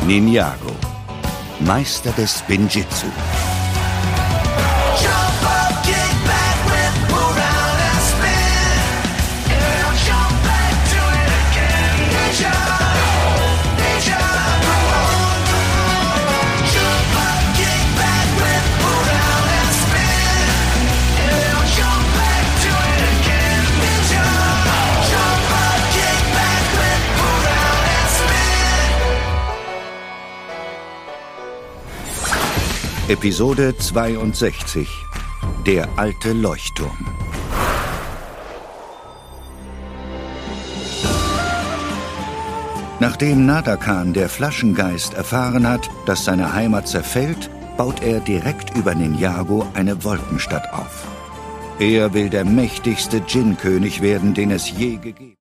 Ninjago, Meister des Spinjitzu. Episode 62: Der alte Leuchtturm. Nachdem Nadakan, der Flaschengeist, erfahren hat, dass seine Heimat zerfällt, baut er direkt über Ninjago eine Wolkenstadt auf. Er will der mächtigste Djinn-König werden, den es je gegeben hat.